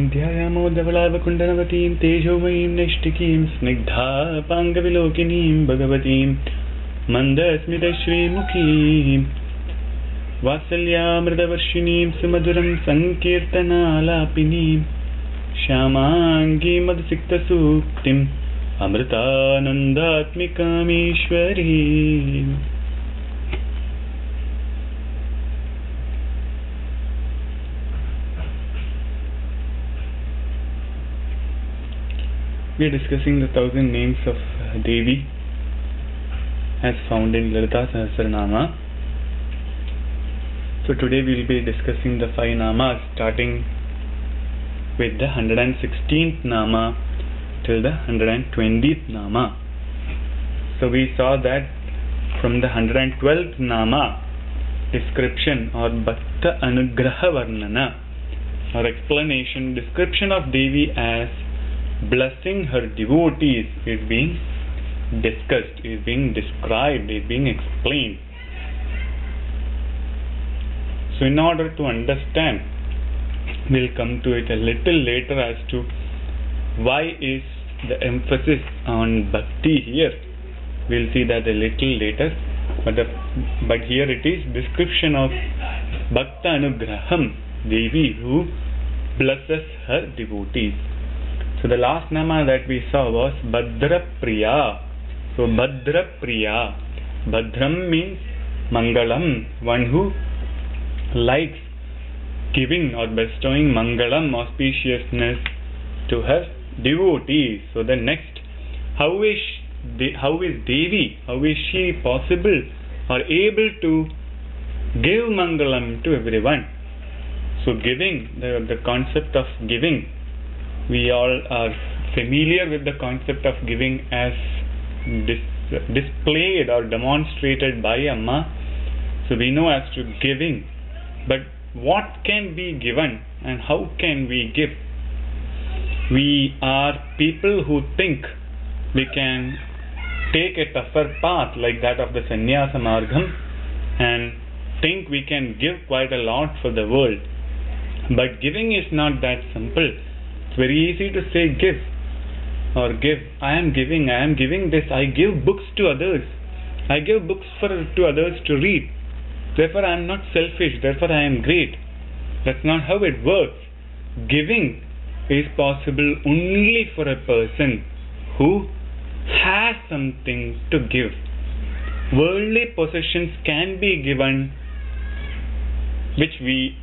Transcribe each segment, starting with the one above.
ध्यायामोदवलावकुण्डनवतीं तेजोमयीं नैष्टिकीं स्निग्धापाङ्गविलोकिनीं भगवतीं मन्दस्मितश्रीमुखीं वात्सल्यामृतवर्षिणीं सुमधुरं सङ्कीर्तनालापिनीं श्यामाङ्गीं मधुसिक्तसूक्तिम् अमृतानन्दात्मिकामीश्वरीम्। We are discussing the 1000 names of Devi as found in Lalita Sahasranama. So today we will be discussing the 5 namas, starting with the 116th nama till the 120th nama. So we saw that from the 112th nama description or Bhakta Anugraha Varnana or explanation, description of Devi as blessing her devotees is being discussed, is being described, is being explained. So in order to understand, we'll come to it a little later as to why is the emphasis on bhakti here. We'll see that a little later, but here it is description of Bhakta Anugraham, Devi who blesses her devotees. So the last nama that we saw was Bhadra Priya. So Bhadra Priya, Bhadram means Mangalam, one who likes giving or bestowing Mangalam, auspiciousness to her devotees. So the next, how is Devi, how is she possible or able to give Mangalam to everyone? So giving, the concept of giving, we all are familiar with the concept of giving as displayed or demonstrated by Amma. So we know as to giving, but what can be given and how can we give? We are people who think we can take a tougher path like that of the Sannyasa Margam and think we can give quite a lot for the world. But giving is not that simple. It's very easy to say give or give. I am giving this. I give books to others. I give books to others to read. Therefore I am not selfish. Therefore I am great. That's not how it works. Giving is possible only for a person who has something to give. Worldly possessions can be given, which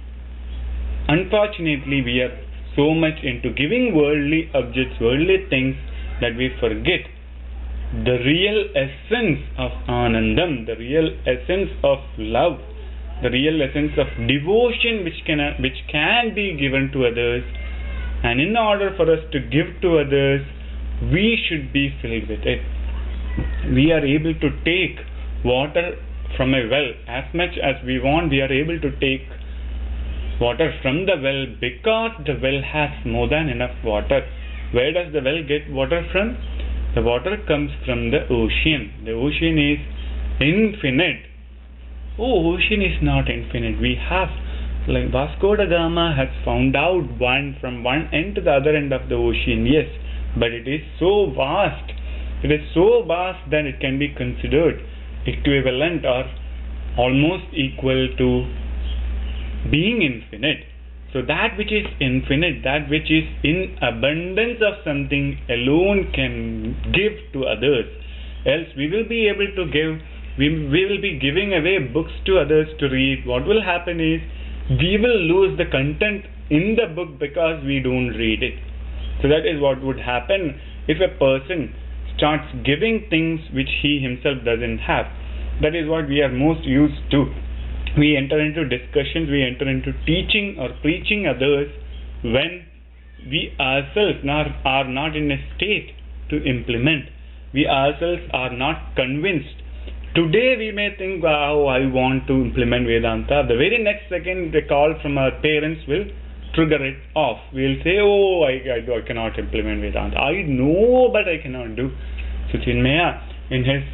unfortunately we are so much into giving worldly objects, worldly things, that we forget the real essence of Anandam, the real essence of love, the real essence of devotion which can be given to others. And in order for us to give to others, we should be filled with it. We are able to take water from a well as much as we want. We are able to take water from the well because the well has more than enough water. Where does the well get water from? The water comes from the ocean. The ocean is infinite. Oh, ocean is not infinite. We have, like Vasco da Gama has found out from one end to the other end of the ocean, yes, but it is so vast. It is so vast that it can be considered equivalent or almost equal to being infinite. So that which is infinite, that which is in abundance of something alone can give to others. Else we will be able to give, we will be giving away books to others to read. What will happen is we will lose the content in the book because we don't read it. So that is what would happen if a person starts giving things which he himself doesn't have. That is what we are most used to. We enter into discussions, we enter into teaching or preaching others when we ourselves are not in a state to implement. We ourselves are not convinced. Today we may think, wow, I want to implement Vedanta. The very next second the call from our parents will trigger it off. We will say, oh, I cannot implement Vedanta. I know, but I cannot do. So Chinmaya, in his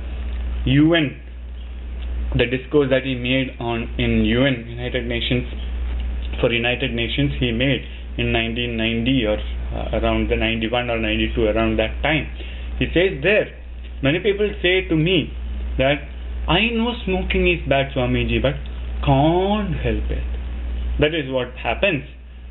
UN, the discourse that he made in UN, United Nations, he in 1990 or around the 91 or 92, around that time. He says there, many people say to me that I know smoking is bad, Swamiji, but can't help it. That is what happens.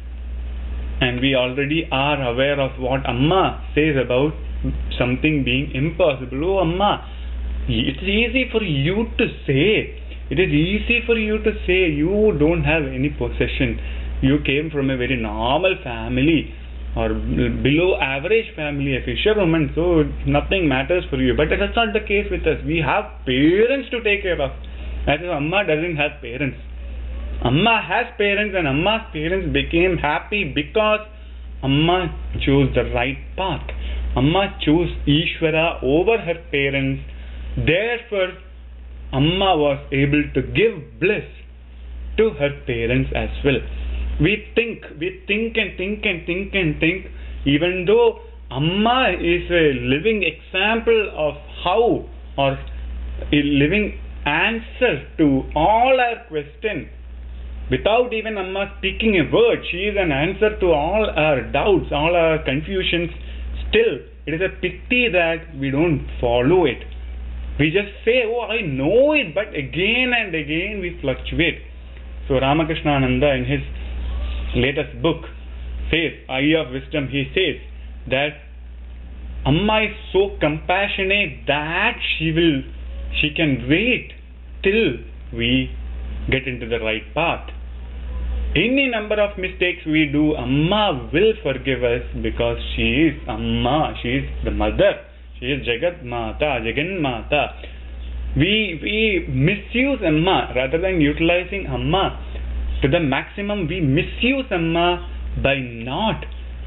And we already are aware of what Amma says about something being impossible. Oh Amma, it's easy for you to say. It is easy for you to say you don't have any possession. You came from a very normal family or below average family, a fisherwoman, so nothing matters for you. But that's not the case with us. We have parents to take care of. As if Amma doesn't have parents. Amma has parents, and Amma's parents became happy because Amma chose the right path. Amma chose Ishvara over her parents. Therefore, Amma was able to give bliss to her parents as well. We think and think, even though Amma is a living example of how, or a living answer to all our questions. Without even Amma speaking a word, she is an answer to all our doubts, all our confusions. Still, it is a pity that we don't follow it. We just say, oh, I know it, but again and again we fluctuate. So Ramakrishnananda in his latest book says, Eye of Wisdom, he says that Amma is so compassionate that she can wait till we get into the right path. Any number of mistakes we do, Amma will forgive us because she is Amma, she is the mother, she is Jagat Mata, Jagan Mata. We misuse Amma rather than utilizing Amma to the maximum. We misuse Amma by not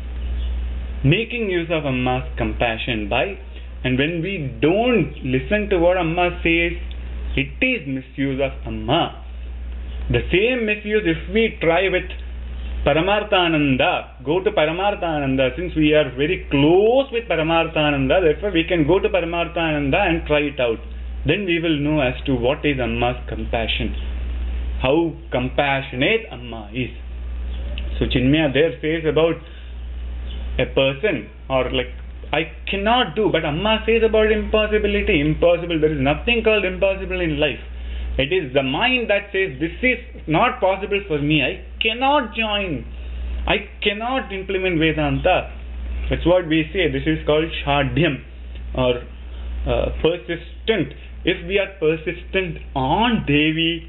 making use of Amma's compassion and when we don't listen to what Amma says, it is misuse of Amma. The same misuse if we try with Paramarthananda, go to Paramarthananda, since we are very close with Paramarthananda, therefore we can go to Paramarthananda and try it out. Then we will know as to what is Amma's compassion, how compassionate Amma is. So Chinmaya there says about a person, or like, I cannot do, but Amma says about impossibility. Impossible, there is nothing called impossible in life. It is the mind that says this is not possible for me. I cannot join. I cannot implement Vedanta. That's what we say. This is called Shadhyam or persistent. If we are persistent on Devi,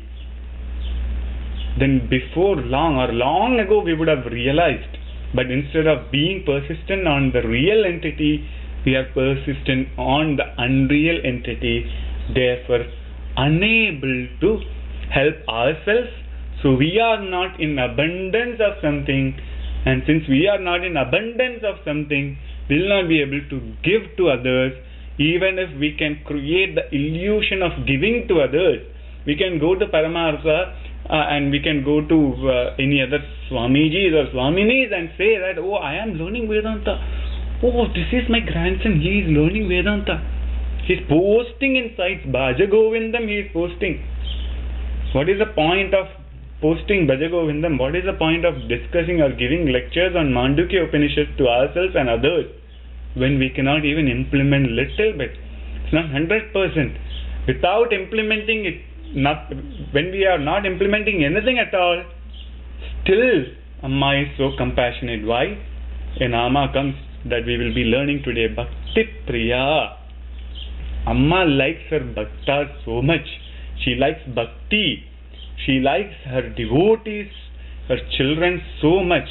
then before long or long ago we would have realized. But instead of being persistent on the real entity, we are persistent on the unreal entity. Therefore, unable to help ourselves. So we are not in abundance of something, and since we are not in abundance of something, we will not be able to give to others. Even if we can create the illusion of giving to others, we can go to Paramartha and we can go to any other Swamijis or Swaminis and say that, oh, I am learning Vedanta. Oh, this is my grandson, he is learning Vedanta. He is posting in sites, Bhaja Govindam he is posting. What is the point of posting Bhaja Govindam? What is the point of discussing or giving lectures on Mandukya Upanishad to ourselves and others when we cannot even implement little bit? It's not 100%. Without implementing it, when we are not implementing anything at all, still Amma is so compassionate. Why? A nama comes that we will be learning today, Bhakti Priya. Amma likes her bhaktas so much. She likes bhakti. She likes her devotees, her children so much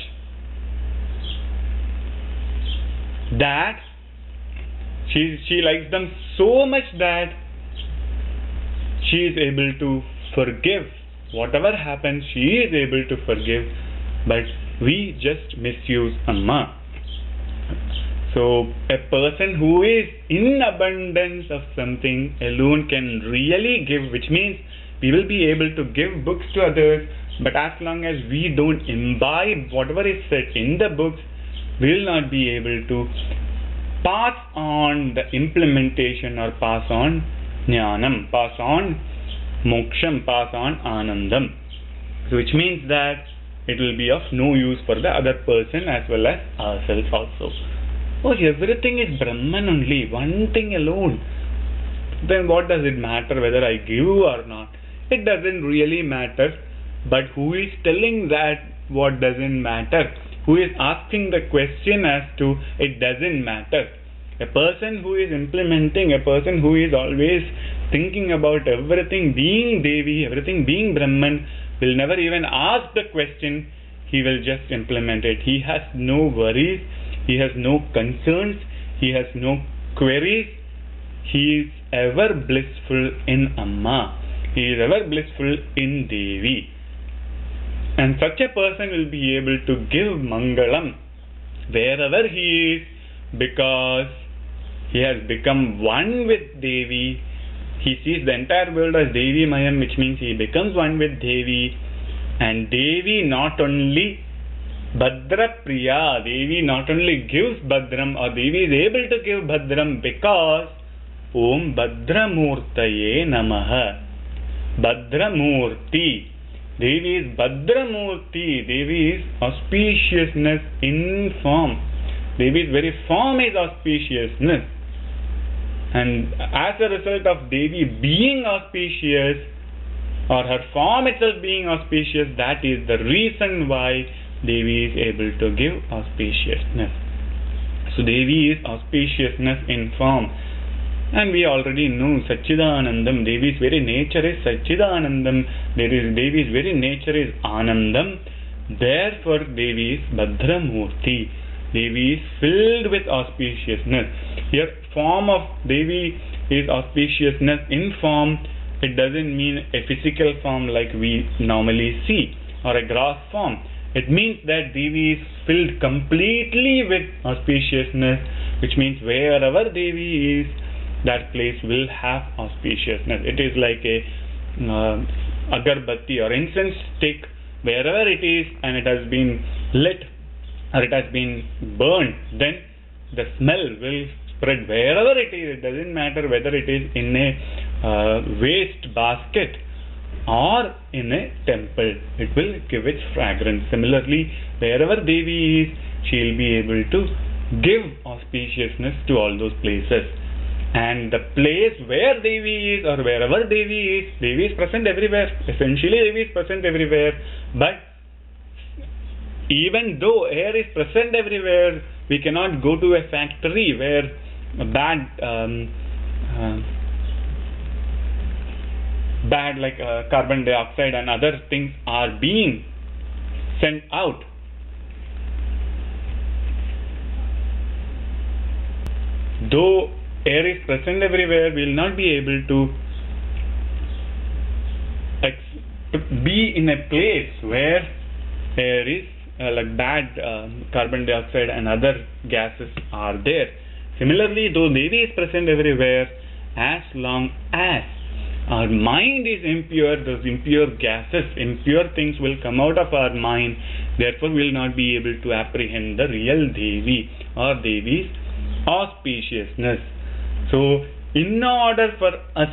that she likes them so much that she is able to forgive. Whatever happens, she is able to forgive. But we just misuse Amma. So a person who is in abundance of something alone can really give, which means we will be able to give books to others, but as long as we don't imbibe whatever is said in the books, we will not be able to pass on the implementation or pass on jnanam, pass on moksham, pass on anandam. So which means that it will be of no use for the other person as well as ourselves also. Oh, everything is Brahman only, one thing alone. Then what does it matter whether I give or not? It doesn't really matter. But who is telling that what doesn't matter? Who is asking the question as to it doesn't matter? A person who is implementing, a person who is always thinking about everything being Devi, everything being Brahman, will never even ask the question. He will just implement it. He has no worries. He has no concerns. He has no queries. He is ever blissful in Amma. He is ever blissful in Devi. And such a person will be able to give Mangalam wherever he is, because he has become one with Devi. He sees the entire world as Devi Mayam, which means he becomes one with Devi. And Devi not only Bhadra Priya, Devi not only gives Bhadram, or Devi is able to give Bhadram because Om Bhadramurtaye Namaha. Bhadramurti. Devi is Bhadramurti. Devi is auspiciousness in form. Devi's very form is auspiciousness. And as a result of Devi being auspicious, or her form itself being auspicious, that is the reason why Devi is able to give auspiciousness. So Devi is auspiciousness in form. And we already know Satchidanandam. Devi's very nature is Satchidanandam. Devi's very nature is Anandam. Therefore, Devi is Bhadramurti. Devi is filled with auspiciousness. Here, form of Devi is auspiciousness in form. It doesn't mean a physical form like we normally see, or a gross form. It means that Devi is filled completely with auspiciousness, which means wherever Devi is, that place will have auspiciousness. It is like a agarbatti or incense stick. Wherever it is and it has been lit or it has been burned, then the smell will spread wherever it is. It doesn't matter whether it is in a waste basket or in a temple. It will give its fragrance. Similarly, wherever Devi is, she will be able to give auspiciousness to all those places. And the place where Devi is, or wherever Devi is present everywhere. Essentially, Devi is present everywhere. But even though air is present everywhere, we cannot go to a factory where bad like carbon dioxide and other things are being sent out. Though air is present everywhere, we will not be able to be in a place where there is like bad carbon dioxide and other gases are there. Similarly, though Devi is present everywhere, as long as our mind is impure, those impure gases, impure things will come out of our mind. Therefore, we will not be able to apprehend the real Devi or Devi's auspiciousness. So, in order for us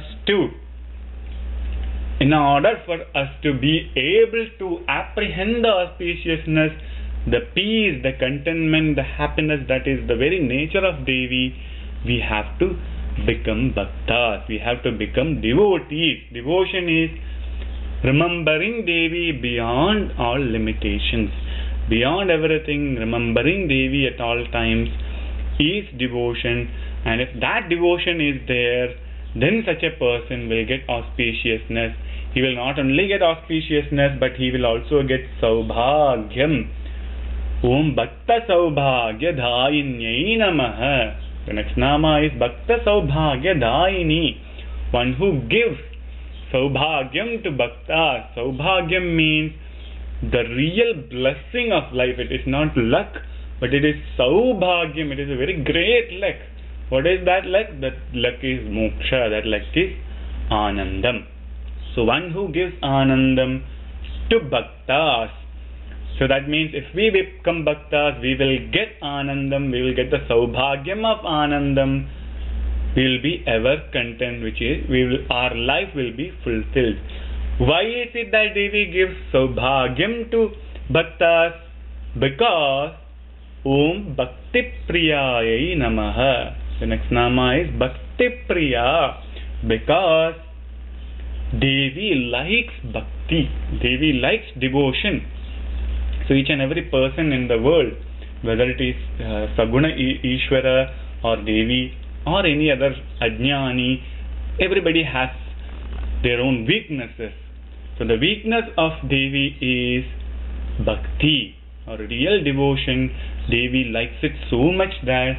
to be able to apprehend the auspiciousness, the peace, the contentment, the happiness that is the very nature of Devi, we have to become bhaktas. We have to become devotees. Devotion is remembering Devi beyond all limitations. Beyond everything, remembering Devi at all times is devotion. And if that devotion is there, then such a person will get auspiciousness. He will not only get auspiciousness, but he will also get Saubhagyam. Om Bhakta Saubhagya Dhainyai Namaha. The next nama is Bhakta Saubhagya Dhaini. One who gives Saubhagyam to Bhakta. Saubhagyam means the real blessing of life. It is not luck, but it is Saubhagyam. It is a very great luck. What is that luck? That luck is moksha. That luck is Anandam. So one who gives Anandam to Bhaktas. So that means if we become Bhaktas, we will get Anandam, we will get the Saubhagyam of Anandam, we will be ever content, which is, our life will be fulfilled. Why is it that Devi gives Saubhagyam to bhaktas because Om Bhakti Priyayai Namaha. The next nama is Bhakti Priya because Devi likes bhakti. Devi likes devotion. So each and every person in the world, whether it is Saguna Ishvara or Devi or any other Ajnani, everybody has their own weaknesses. So the weakness of Devi is bhakti or real devotion. Devi likes it so much that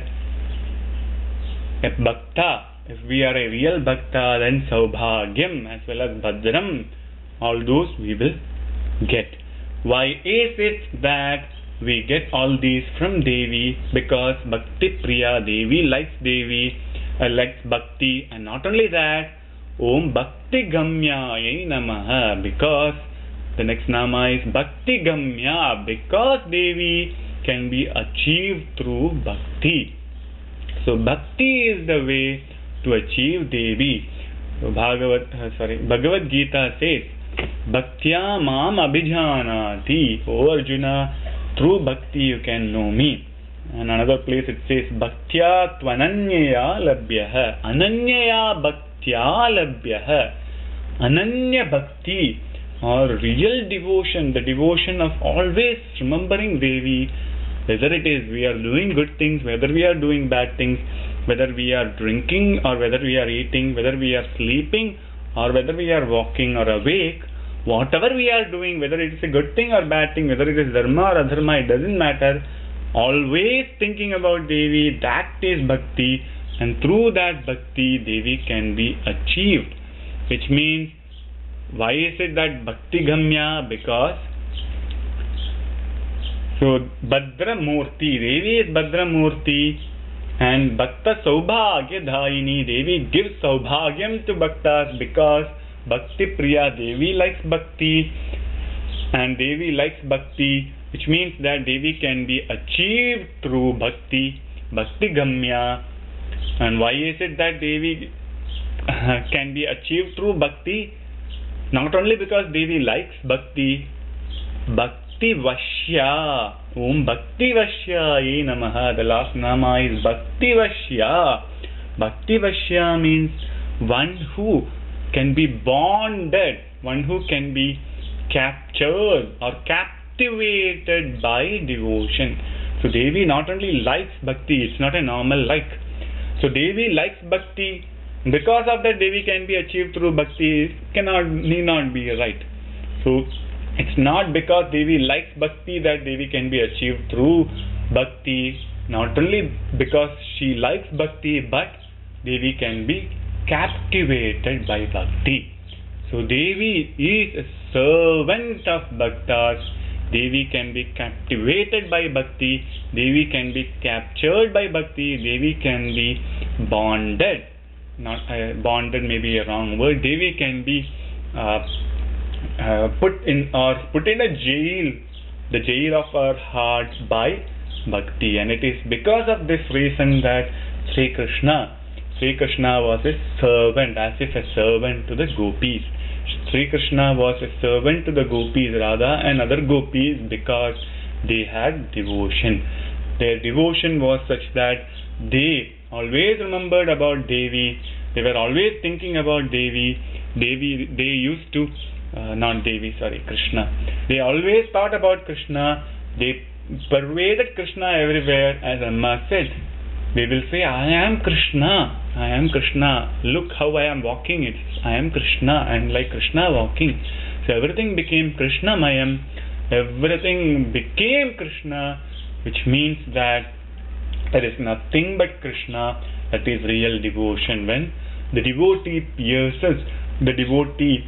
a bhakta, if we are a real bhakta, then Saubhagyam as well as Bhadram, all those we will get. Why is it that we get all these from Devi? Because Bhakti Priya, Devi likes bhakti, and not only that, Om Bhakti Gamyayai Namaha, because the next nama is Bhakti Gamya, because Devi can be achieved through bhakti. So bhakti is the way to achieve Devi. Bhagavad Gita says, Bhaktya mam abhijanati. O Arjuna, through bhakti you can know me. And another place it says, Bhaktya tvananyaya labhyaha. Ananyaya bhaktya labhyaha. Ananya bhakti, or real devotion, the devotion of always remembering Devi, whether it is we are doing good things, whether we are doing bad things, whether we are drinking or whether we are eating, whether we are sleeping or whether we are walking or awake, whatever we are doing, whether it is a good thing or bad thing, whether it is dharma or adharma, it doesn't matter. Always thinking about Devi, that is bhakti, and through that bhakti Devi can be achieved. Which means, why is it that bhakti gamya? Because Bhadra Murti, Devi is Bhadra Murti, and Bhakta Saubhagya Dhaini, Devi gives Saubhagyam to Bhaktas because Bhakti Priya, Devi likes bhakti, and Devi likes bhakti, which means that Devi can be achieved through bhakti, Bhakti Gamya. And why is it that Devi can be achieved through bhakti? Not only because Devi likes bhakti, Bhakti Vashya. Om Bhakti Vashyai Namaha. The last nama is Bhakti Vashya. Bhakti Vashya means one who can be bonded, one who can be captured or captivated by devotion. So Devi not only likes bhakti, it's not a normal like. So Devi likes bhakti. Because of that, Devi can be achieved through bhakti, need not be right. So it's not because Devi likes bhakti that Devi can be achieved through bhakti. Not only because she likes bhakti, but Devi can be captivated by bhakti. So Devi is a servant of bhaktas. Devi can be captivated by bhakti. Devi can be captured by bhakti. Devi can be bonded. Not bonded may be a wrong word. Devi can be put in a jail, the jail of our hearts by bhakti. And it is because of this reason that Sri Krishna was a servant, as if a servant to the gopis. Sri Krishna was a servant to the gopis, Radha and other gopis, because they had devotion. Their devotion was such that they always remembered about Devi. They were always thinking about Devi. They used to Krishna. They always thought about Krishna. They pervaded Krishna everywhere. As Amma said, they will say, I am Krishna. I am Krishna. Look how I am walking. I am Krishna, and like Krishna walking. So everything became Krishnamayam. Everything became Krishna, which means that there is nothing but Krishna. That is real devotion. When the devotee pierces, the devotee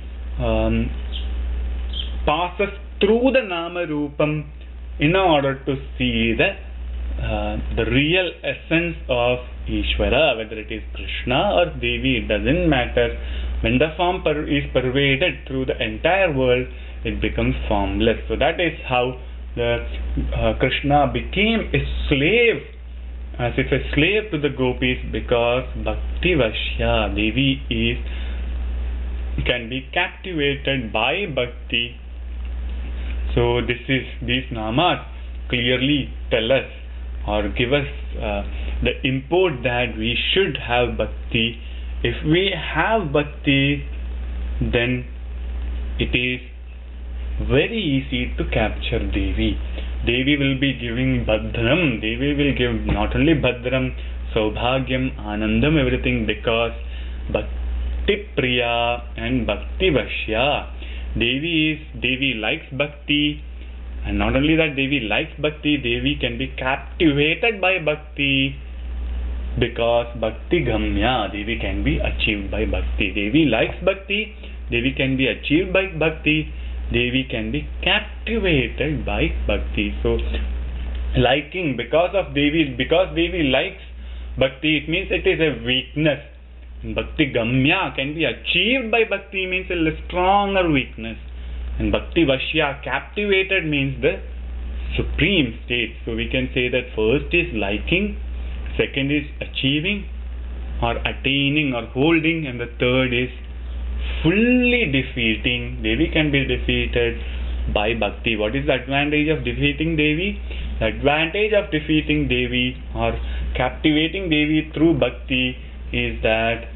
passes through the Nama Rupam in order to see the real essence of Ishvara, whether it is Krishna or Devi, it doesn't matter. When the form is pervaded through the entire world, it becomes formless. So that is how the Krishna became a slave, as if a slave to the gopis, because Bhakti Vashya, Devi can be captivated by bhakti. So these namas clearly tell us or give us the import that we should have bhakti. If we have bhakti, then it is very easy to capture Devi. Devi will be giving Bhadram. Devi will give not only Bhadram, Saubhagyam, Anandam, everything, because Bhakti Priya and Bhakti Vashya. Devi likes Bhakti, and not only that, Devi likes Bhakti, Devi can be captivated by Bhakti, because Bhakti Gamya, Devi can be achieved by Bhakti. Devi likes Bhakti, Devi can be achieved by Bhakti, Devi can be captivated by Bhakti. So liking because Devi likes Bhakti, it means it is a weakness. Bhakti Gamya can be achieved by Bhakti means a stronger weakness. And Bhakti Vashya, captivated, means the supreme state. So we can say that first is liking, second is achieving or attaining or holding, and the third is fully defeating. Devi can be defeated by Bhakti. What is the advantage of defeating Devi? The advantage of defeating Devi or captivating Devi through Bhakti is that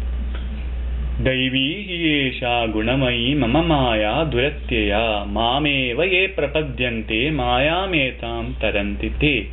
Devi hi esha gunamayi mama maya duratyaya mameva ye prapadyante mayametam taranti te.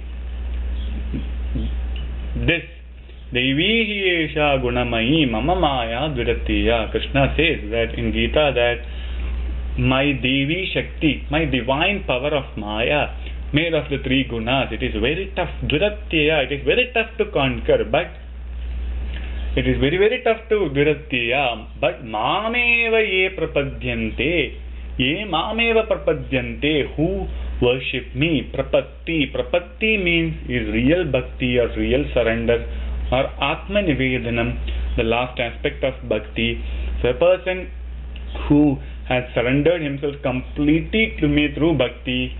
This Devi hi esha gunamayi mama maya duratyaya. Krishna says that in Gita that my Devi Shakti, my divine power of Maya, made of the three gunas, it is very tough. Duratyaya, it is very tough to conquer, but it is very, very tough to Duratyaya. But Mameva ye prapadyante, ye Mameva prapadyante, who worship me. Prapatti means is real bhakti or real surrender or Atma Nivedanam, the last aspect of bhakti. So a person who has surrendered himself completely to me through bhakti,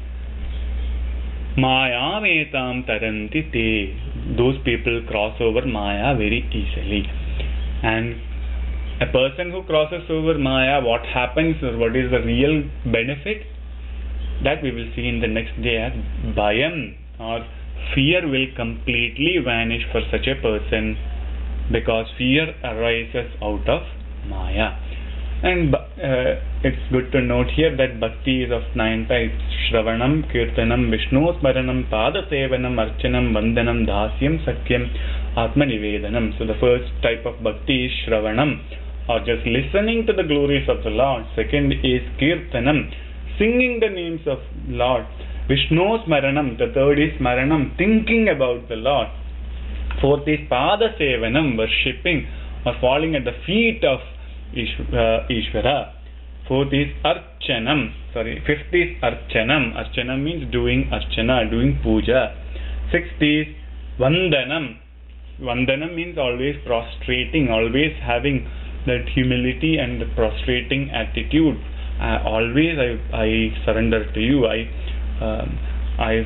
Maya metam taranti te. Those people cross over Maya very easily. And a person who crosses over Maya, what happens or what is the real benefit? That we will see in the next day. Bhayam or fear will completely vanish for such a person, because fear arises out of Maya. And it's good to note here that bhakti is of 9 types: Shravanam, Kirtanam, Vishnu Smaranam, Pada Sevanam, Archanam, Vandanam, Dasyam, Sakyam, Atma Nivedanam. So the first type of bhakti is Shravanam, or just listening to the glories of the Lord. Second is Kirtanam, singing the names of Lord. Vishnu Smaranam, the third is Smaranam, thinking about the Lord. Fourth is Pada Sevanam, worshipping or falling at the feet of Ishvara. Fifth is Archanam. Archanam means doing Archana, doing Puja. Sixth is Vandanam. Vandanam means always prostrating, always having that humility and the prostrating attitude. Always I surrender to you. I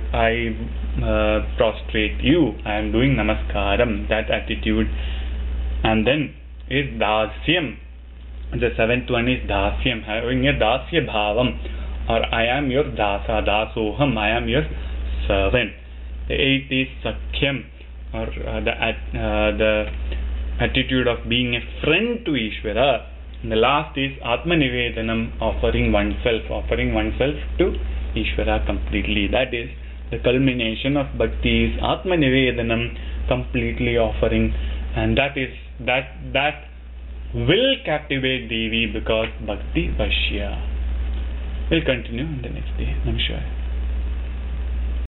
prostrate you. I am doing Namaskaram. That attitude. And then is Dasyam. The seventh one is Dasyam, having a Dasya Bhavam, or I am your Dasa, Dasoham, I am your servant. The eighth is Sakhyam, or the attitude of being a friend to Ishvara. And the last is Atma Nivedanam, offering oneself to Ishvara completely. That is the culmination of bhakti, is Atma Nivedanam, completely offering, and that will captivate Devi, because Bhakti Vashya. We'll continue in the next day. Namaskar.